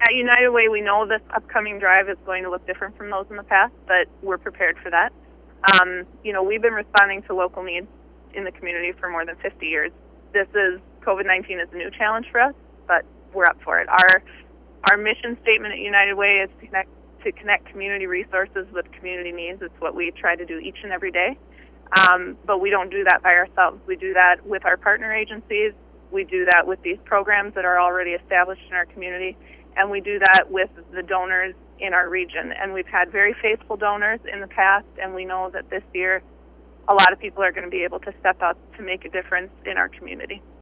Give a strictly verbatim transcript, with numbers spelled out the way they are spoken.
At United Way, we know this upcoming drive is going to look different from those in the past, but we're prepared for that. Um, you know, we've been responding to local needs in the community for more than fifty years. This is, COVID nineteen is a new challenge for us, but we're up for it. Our our mission statement at United Way is to connect, to connect community resources with community needs. It's what we try to do each and every day. Um, but we don't do that by ourselves. We do that with our partner agencies. We do that with these programs that are already established in our community. And we do that with the donors in our region. And we've had very faithful donors in the past, and we know that this year a lot of people are going to be able to step up to make a difference in our community.